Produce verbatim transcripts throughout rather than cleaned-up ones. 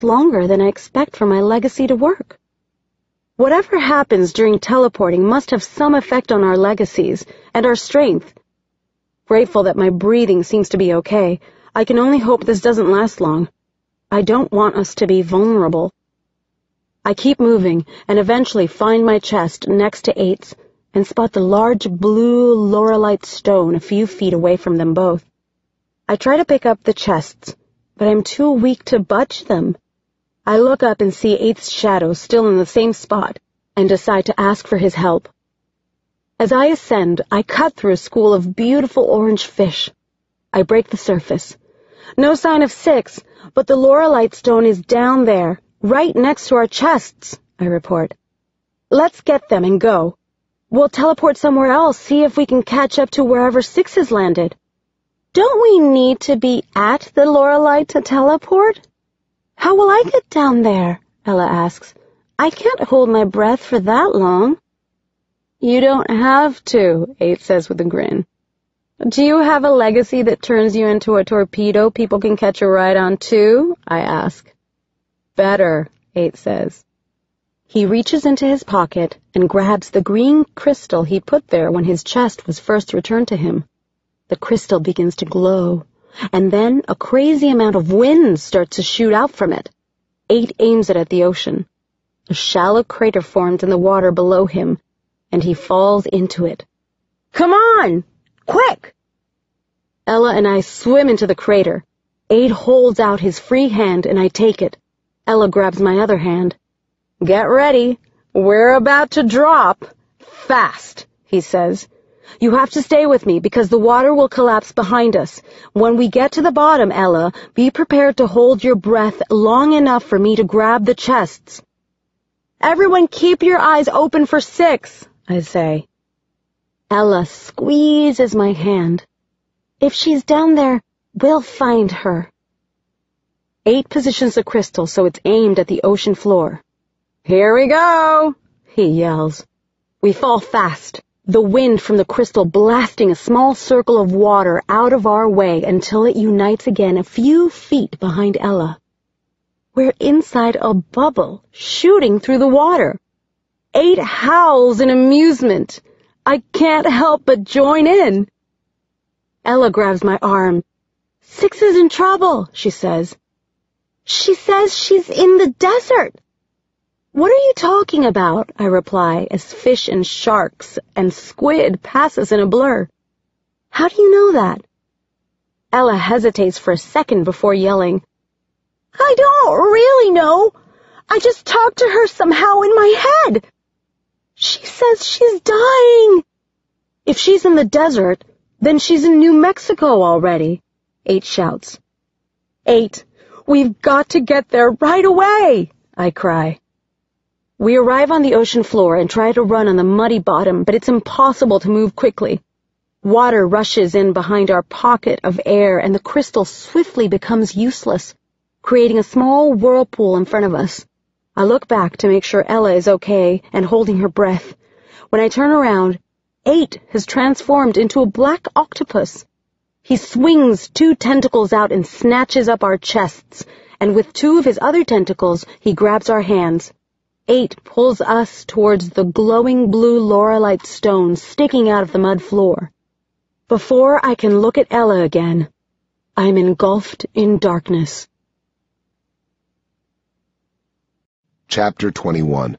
longer than I expect for my legacy to work. Whatever happens during teleporting must have some effect on our legacies and our strength. Grateful that my breathing seems to be okay, I can only hope this doesn't last long. I don't want us to be vulnerable. I keep moving and eventually find my chest next to Eight's and spot the large blue laurelite stone a few feet away from them both. I try to pick up the chests, but I'm too weak to budge them. I look up and see Eight's shadow still in the same spot and decide to ask for his help. As I ascend, I cut through a school of beautiful orange fish. I break the surface. No sign of Six, but the laurelite stone is down there, right next to our chests, I report. Let's get them and go. We'll teleport somewhere else, see if we can catch up to wherever Six has landed. Don't we need to be at the laurelite to teleport? How will I get down there? Ella asks. I can't hold my breath for that long. You don't have to, Eight says with a grin. Do you have a legacy that turns you into a torpedo people can catch a ride on too? I ask. Better, Eight says. He reaches into his pocket and grabs the green crystal he put there when his chest was first returned to him. The crystal begins to glow, and then a crazy amount of wind starts to shoot out from it. Eight aims it at the ocean. A shallow crater forms in the water below him, and he falls into it. Come on! Quick! Ella and I swim into the crater. Eight holds out his free hand, and I take it. Ella grabs my other hand. Get ready. We're about to drop. Fast, he says. You have to stay with me because the water will collapse behind us. When we get to the bottom, Ella, be prepared to hold your breath long enough for me to grab the chests. Everyone keep your eyes open for Six, I say. Ella squeezes my hand. If she's down there, we'll find her. Eight positions the crystal so it's aimed at the ocean floor. Here we go, he yells. We fall fast, the wind from the crystal blasting a small circle of water out of our way until it unites again a few feet behind Ella. We're inside a bubble, shooting through the water. Eight howls in amusement. I can't help but join in. Ella grabs my arm. Six is in trouble, she says. She says she's in the desert. What are you talking about? I reply, as fish and sharks and squid pass us in a blur. How do you know that? Ella hesitates for a second before yelling. I don't really know. I just talked to her somehow in my head. She says she's dying. If she's in the desert, then she's in New Mexico already, Eight shouts. Eight, we've got to get there right away, I cry. We arrive on the ocean floor and try to run on the muddy bottom, but it's impossible to move quickly. Water rushes in behind our pocket of air, and the crystal swiftly becomes useless, creating a small whirlpool in front of us. I look back to make sure Ella is okay and holding her breath. When I turn around, Eight has transformed into a black octopus. He swings two tentacles out and snatches up our chests, and with two of his other tentacles, he grabs our hands. Eight pulls us towards the glowing blue laurelite stone sticking out of the mud floor. Before I can look at Ella again, I'm engulfed in darkness. Chapter twenty-one.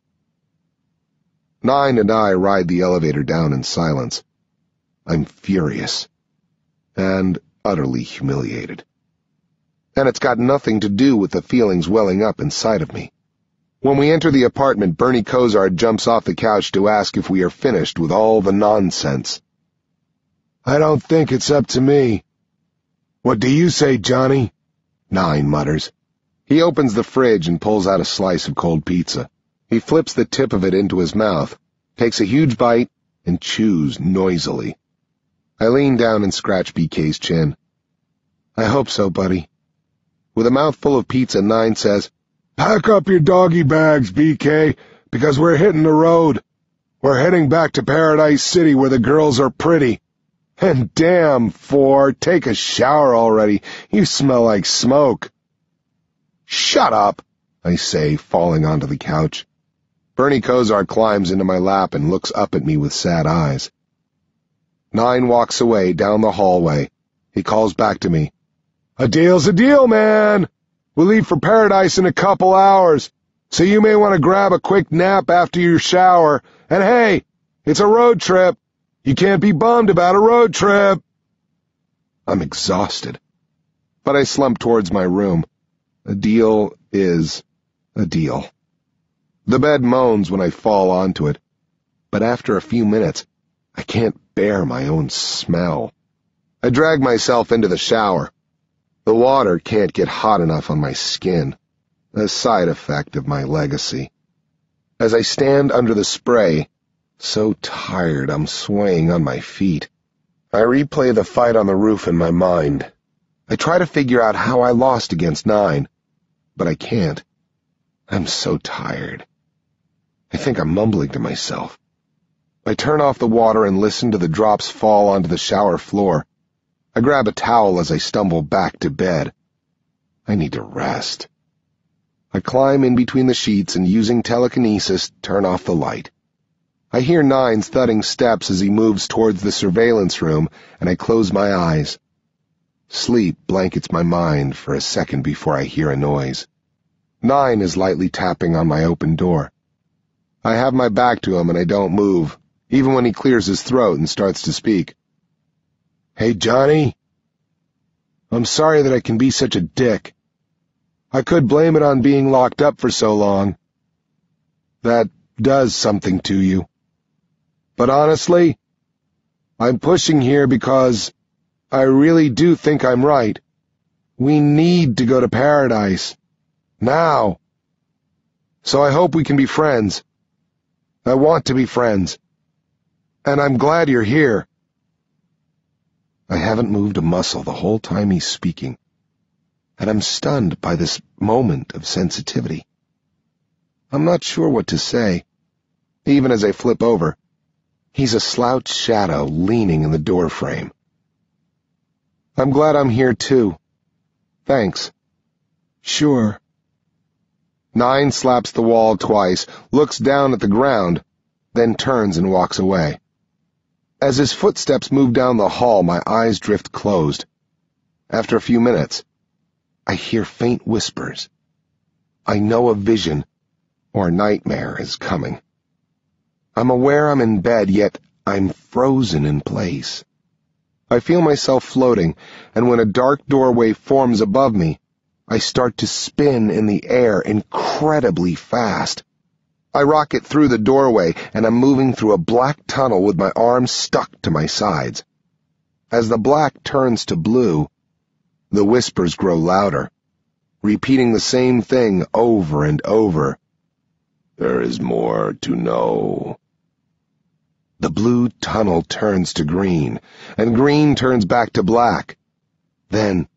Nine and I ride the elevator down in silence. I'm furious and utterly humiliated. And it's got nothing to do with the feelings welling up inside of me. When we enter the apartment, Bernie Kosar jumps off the couch to ask if we are finished with all the nonsense. I don't think it's up to me. What do you say, Johnny? Nine mutters. He opens the fridge and pulls out a slice of cold pizza. He flips the tip of it into his mouth, takes a huge bite, and chews noisily. I lean down and scratch B K's chin. I hope so, buddy. With a mouthful of pizza, Nine says, Pack up your doggy bags, B K, because we're hitting the road. We're heading back to Paradise City where the girls are pretty. And damn, Four, take a shower already. You smell like smoke. Shut up, I say, falling onto the couch. Bernie Kosar climbs into my lap and looks up at me with sad eyes. Nine walks away down the hallway. He calls back to me. A deal's a deal, man. We'll leave for Paradise in a couple hours, so you may want to grab a quick nap after your shower. And hey, it's a road trip. You can't be bummed about a road trip. I'm exhausted, but I slump towards my room. A deal is a deal. The bed moans when I fall onto it, but after a few minutes, I can't bear my own smell. I drag myself into the shower. The water can't get hot enough on my skin, a side effect of my legacy. As I stand under the spray, so tired I'm swaying on my feet, I replay the fight on the roof in my mind. I try to figure out how I lost against Nine, but I can't. I'm so tired. I think I'm mumbling to myself. I turn off the water and listen to the drops fall onto the shower floor. I grab a towel as I stumble back to bed. I need to rest. I climb in between the sheets and, using telekinesis, turn off the light. I hear Nine's thudding steps as he moves towards the surveillance room, and I close my eyes. Sleep blankets my mind for a second before I hear a noise. Nine is lightly tapping on my open door. I have my back to him and I don't move, even when he clears his throat and starts to speak. Hey, Johnny. I'm sorry that I can be such a dick. I could blame it on being locked up for so long. That does something to you. But honestly, I'm pushing here because I really do think I'm right. We need to go to Paradise. Now. So I hope we can be friends. I want to be friends. And I'm glad you're here. I haven't moved a muscle the whole time he's speaking, and I'm stunned by this moment of sensitivity. I'm not sure what to say. Even as I flip over, he's a slouched shadow leaning in the doorframe. I'm glad I'm here too. Thanks. Sure. Nine slaps the wall twice, looks down at the ground, then turns and walks away. As his footsteps move down the hall, my eyes drift closed. After a few minutes, I hear faint whispers. I know a vision or nightmare is coming. I'm aware I'm in bed, yet I'm frozen in place. I feel myself floating, and when a dark doorway forms above me, I start to spin in the air incredibly fast. I rocket through the doorway, and I'm moving through a black tunnel with my arms stuck to my sides. As the black turns to blue, the whispers grow louder, repeating the same thing over and over. There is more to know. The blue tunnel turns to green, and green turns back to black. Then,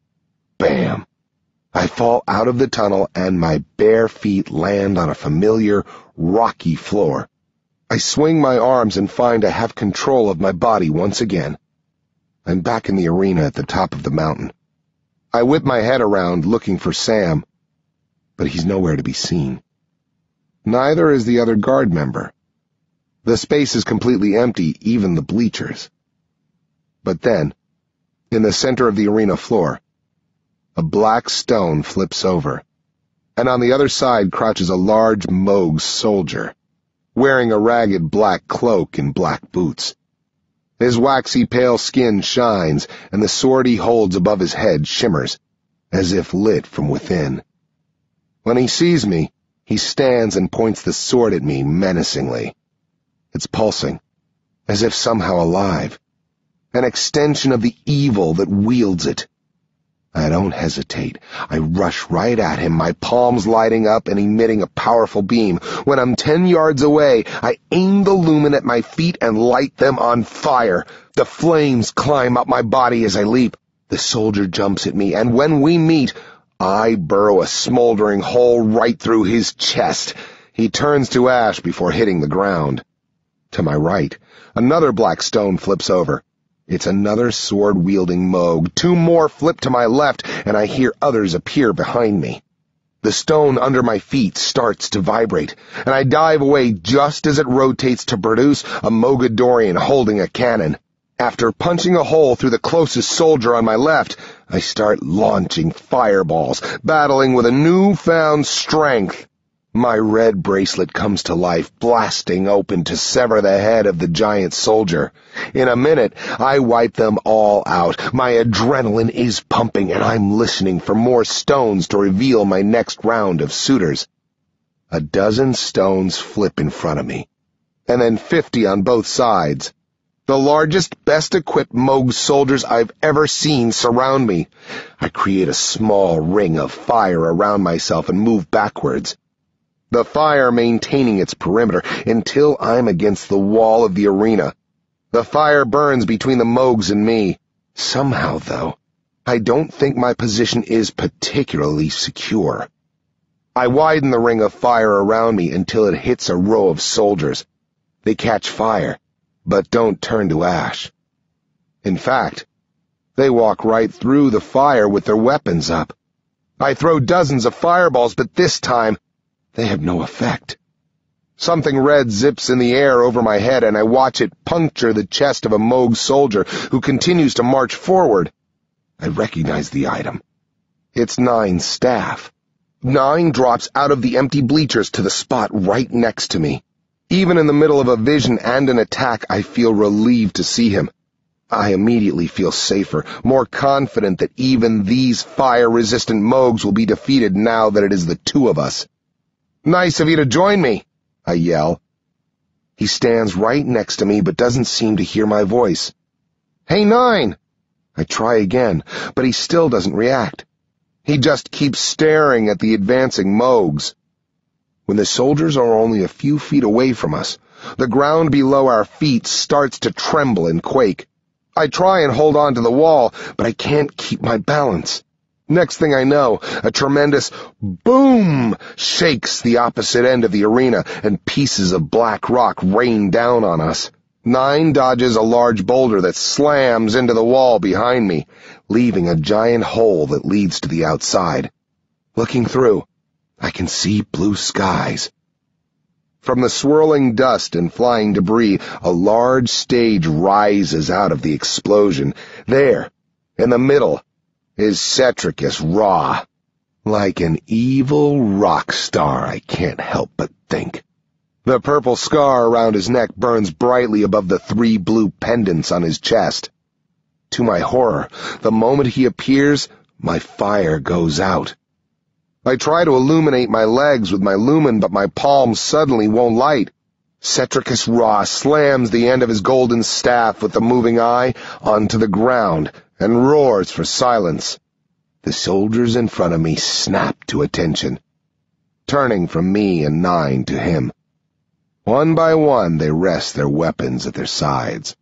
bam! I fall out of the tunnel and my bare feet land on a familiar, rocky floor. I swing my arms and find I have control of my body once again. I'm back in the arena at the top of the mountain. I whip my head around looking for Sam, but he's nowhere to be seen. Neither is the other guard member. The space is completely empty, even the bleachers. But then, in the center of the arena floor, a black stone flips over, and on the other side crouches a large Moog soldier, wearing a ragged black cloak and black boots. His waxy pale skin shines, and the sword he holds above his head shimmers, as if lit from within. When he sees me, he stands and points the sword at me menacingly. It's pulsing, as if somehow alive, an extension of the evil that wields it. I don't hesitate. I rush right at him, my palms lighting up and emitting a powerful beam. When I'm ten yards away, I aim the lumen at my feet and light them on fire. The flames climb up my body as I leap. The soldier jumps at me, and when we meet, I burrow a smoldering hole right through his chest. He turns to ash before hitting the ground. To my right, another black stone flips over. It's another sword-wielding Moog. Two more flip to my left, and I hear others appear behind me. The stone under my feet starts to vibrate, and I dive away just as it rotates to produce a Mogadorian holding a cannon. After punching a hole through the closest soldier on my left, I start launching fireballs, battling with a newfound strength. My red bracelet comes to life, blasting open to sever the head of the giant soldier. In a minute, I wipe them all out. My adrenaline is pumping, and I'm listening for more stones to reveal my next round of suitors. A dozen stones flip in front of me, and then fifty on both sides. The largest, best-equipped Moog soldiers I've ever seen surround me. I create a small ring of fire around myself and move backwards, the fire maintaining its perimeter until I'm against the wall of the arena. The fire burns between the Moogs and me. Somehow, though, I don't think my position is particularly secure. I widen the ring of fire around me until it hits a row of soldiers. They catch fire, but don't turn to ash. In fact, they walk right through the fire with their weapons up. I throw dozens of fireballs, but this time, they have no effect. Something red zips in the air over my head, and I watch it puncture the chest of a Moog soldier who continues to march forward. I recognize the item. It's Nine's staff. Nine drops out of the empty bleachers to the spot right next to me. Even in the middle of a vision and an attack, I feel relieved to see him. I immediately feel safer, more confident that even these fire-resistant Moogs will be defeated now that it is the two of us. "Nice of you to join me," I yell. He stands right next to me but doesn't seem to hear my voice. "Hey, Nine!" I try again, but he still doesn't react. He just keeps staring at the advancing Moogs. When the soldiers are only a few feet away from us, the ground below our feet starts to tremble and quake. I try and hold on to the wall, but I can't keep my balance. Next thing I know, a tremendous boom shakes the opposite end of the arena, and pieces of black rock rain down on us. Nine dodges a large boulder that slams into the wall behind me, leaving a giant hole that leads to the outside. Looking through, I can see blue skies. From the swirling dust and flying debris, a large stage rises out of the explosion. There, in the middle, is Cetricus Ra. Like an evil rock star, I can't help but think. The purple scar around his neck burns brightly above the three blue pendants on his chest. To my horror, the moment he appears, my fire goes out. I try to illuminate my legs with my lumen, but my palms suddenly won't light. Cetricus Ra slams the end of his golden staff with the moving eye onto the ground and roars for silence. The soldiers in front of me snap to attention, turning from me and Nine to him. One by one, they rest their weapons at their sides.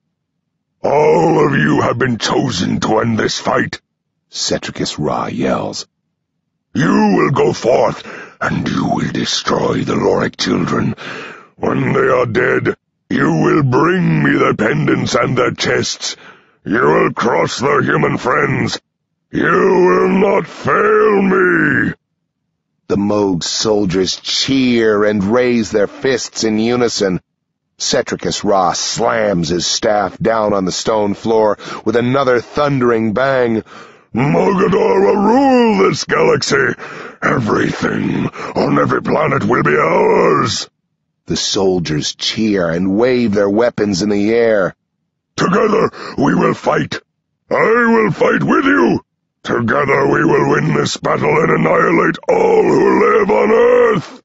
"All of you have been chosen to end this fight," Cetricus Ra yells. "You will go forth, and you will destroy the Lorik children. When they are dead, you will bring me their pendants and their chests. You will cross their human friends. You will not fail me." The Moog soldiers cheer and raise their fists in unison. Cetricus Ra slams his staff down on the stone floor with another thundering bang. "Mogador will rule this galaxy. Everything on every planet will be ours." The soldiers cheer and wave their weapons in the air. "Together we will fight. I will fight with you. Together we will win this battle and annihilate all who live on Earth."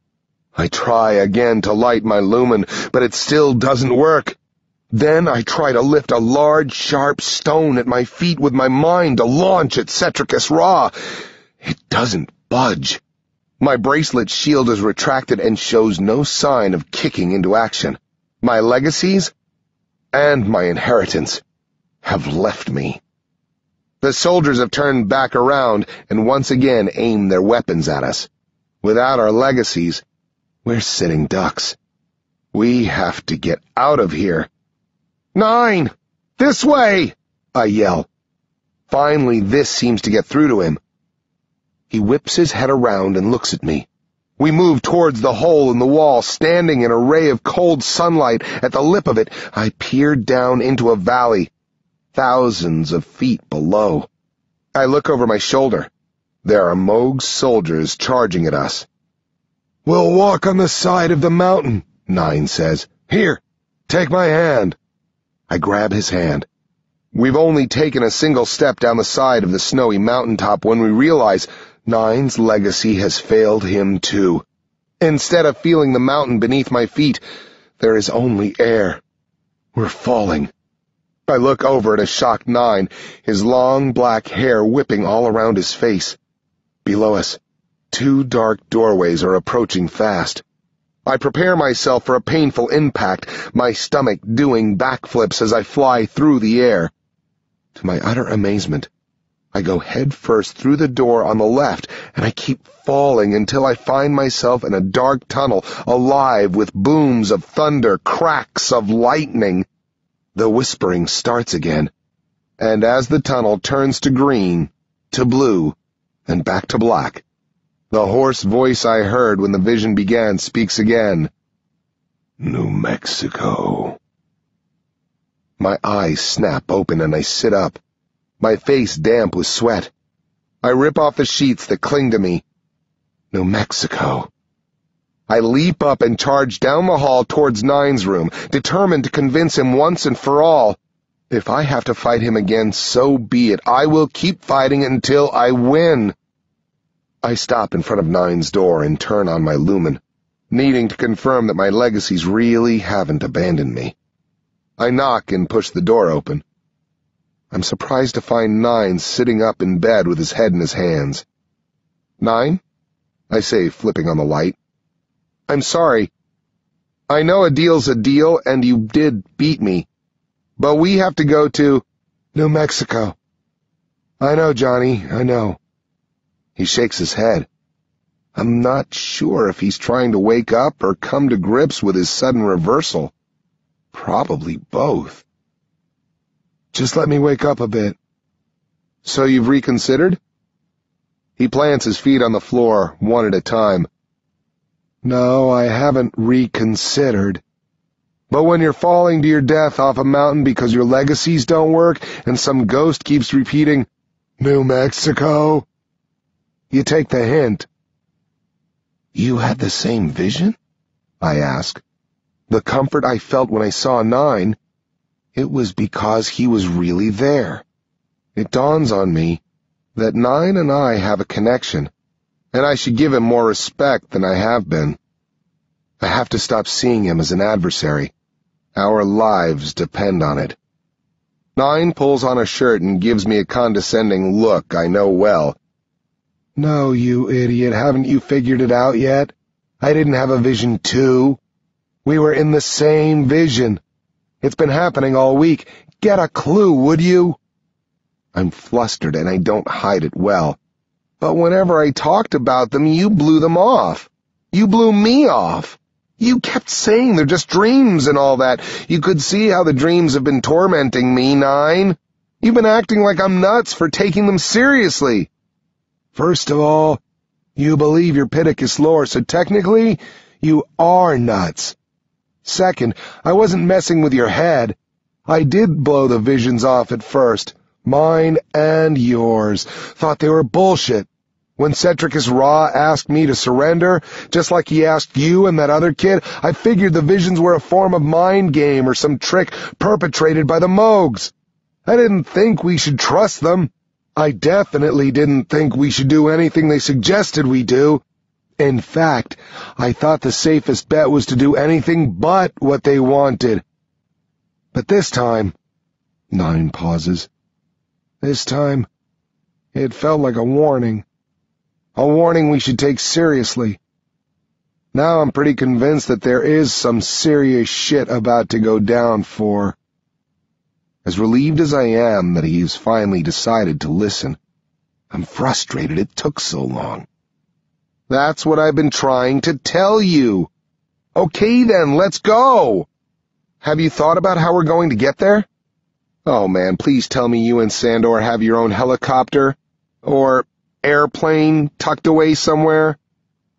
I try again to light my lumen, but it still doesn't work. Then I try to lift a large, sharp stone at my feet with my mind to launch at Cetricus Ra. It doesn't budge. My bracelet shield is retracted and shows no sign of kicking into action. My legacies and my inheritance have left me. The soldiers have turned back around and once again aimed their weapons at us. Without our legacies, we're sitting ducks. We have to get out of here. "Nine! This way!" I yell. Finally, this seems to get through to him. He whips his head around and looks at me. We move towards the hole in the wall, standing in a ray of cold sunlight. At the lip of it, I peered down into a valley, thousands of feet below. I look over my shoulder. There are Moog's soldiers charging at us. "We'll walk on the side of the mountain," Nine says. "Here, take my hand." I grab his hand. We've only taken a single step down the side of the snowy mountaintop when we realize Nine's legacy has failed him too. Instead of feeling the mountain beneath my feet, there is only air. We're falling. I look over at a shocked Nine, his long black hair whipping all around his face. Below us, two dark doorways are approaching fast. I prepare myself for a painful impact, my stomach doing backflips as I fly through the air. To my utter amazement, I go head first through the door on the left, and I keep falling until I find myself in a dark tunnel, alive with booms of thunder, cracks of lightning. The whispering starts again, and as the tunnel turns to green, to blue, and back to black, the hoarse voice I heard when the vision began speaks again. New Mexico. My eyes snap open and I sit up, my face damp with sweat. I rip off the sheets that cling to me. New Mexico. I leap up and charge down the hall towards Nine's room, determined to convince him once and for all. If I have to fight him again, so be it. I will keep fighting until I win. I stop in front of Nine's door and turn on my lumen, needing to confirm that my legacies really haven't abandoned me. I knock and push the door open. I'm surprised to find Nine sitting up in bed with his head in his hands. "Nine?" I say, flipping on the light. "I'm sorry. I know a deal's a deal, and you did beat me. But we have to go to New Mexico." "I know, Johnny, I know." He shakes his head. I'm not sure if he's trying to wake up or come to grips with his sudden reversal. Probably both. "Just let me wake up a bit." "So you've reconsidered?" He plants his feet on the floor, one at a time. "No, I haven't reconsidered. But when you're falling to your death off a mountain because your legacies don't work and some ghost keeps repeating, 'New Mexico,' you take the hint." "You had the same vision?" I ask. The comfort I felt when I saw Nine, it was because he was really there. It dawns on me that Nine and I have a connection, and I should give him more respect than I have been. I have to stop seeing him as an adversary. Our lives depend on it. Nine pulls on a shirt and gives me a condescending look I know well. "No, you idiot, haven't you figured it out yet? I didn't have a vision too. We were in the same vision. It's been happening all week. Get a clue, would you?" I'm flustered and I don't hide it well. But whenever I talked about them, you blew them off. You blew me off. You kept saying they're just dreams and all that. You could see how the dreams have been tormenting me, Nine. You've been acting like I'm nuts for taking them seriously. First of all, you believe your Pittacus lore, so technically, you are nuts. Second, I wasn't messing with your head. I did blow the visions off at first. Mine and yours. Thought they were bullshit. When Cetricus Ra asked me to surrender, just like he asked you and that other kid, I figured the visions were a form of mind game or some trick perpetrated by the Moogs. I didn't think we should trust them. I definitely didn't think we should do anything they suggested we do. In fact, I thought the safest bet was to do anything but what they wanted. But this time, Nine pauses. This time, it felt like a warning. A warning we should take seriously. Now I'm pretty convinced that there is some serious shit about to go down for. As relieved as I am that he's finally decided to listen, I'm frustrated it took so long. That's what I've been trying to tell you. Okay then, let's go. Have you thought about how we're going to get there? Oh man, please tell me you and Sandor have your own helicopter. Or airplane tucked away somewhere?